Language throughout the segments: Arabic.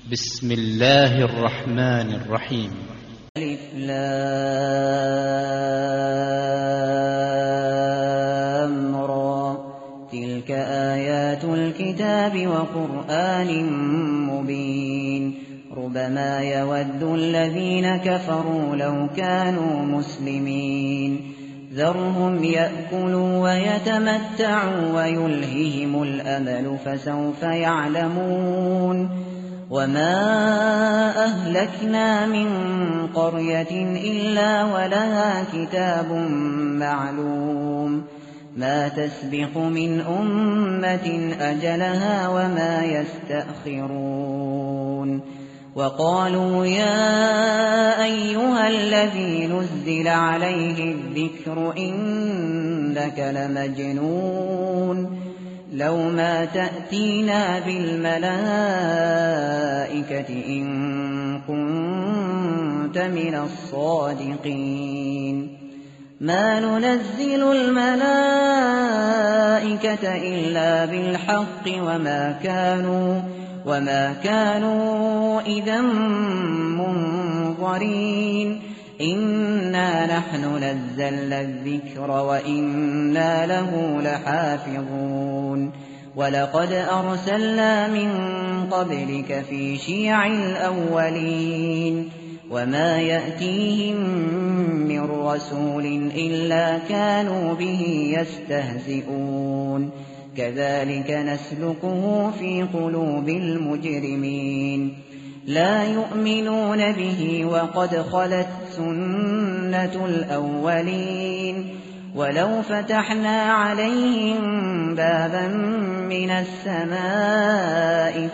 بسم الله الرحمن الرحيم. ألف لام را تلك آيات الكتاب وقرآن مبين ربما يود الذين كفروا لو كانوا مسلمين ذرهم يأكلوا ويتمتعوا ويلههم الأمل فسوف يعلمون وما أهلكنا من قرية إلا ولها كتاب معلوم ما تسبق من أمة أجلها وما يستأخرون وقالوا يا أيها الذي نزل عليه الذكر إنك لمجنون لو ما تأتينا بالملائكة إن كنت من الصادقين ما ننزل الملائكة إلا بالحق وما كانوا إذا منظرين إنا نحن نزلنا الذكر وإنا له لحافظون ولقد أرسلنا من قبلك في شيع الأولين وما يأتيهم من رسول إلا كانوا به يستهزئون كذلك نسلكه في قلوب المجرمين لا يؤمنون به وقد خلت سنة الأولين ولو فتحنا عليهم بابا من السماء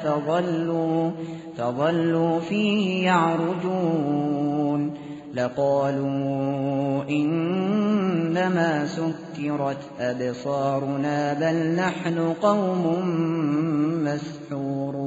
فظلوا فيه يعرجون لقالوا إنما سكرت أبصارنا بل نحن قوم مسحورون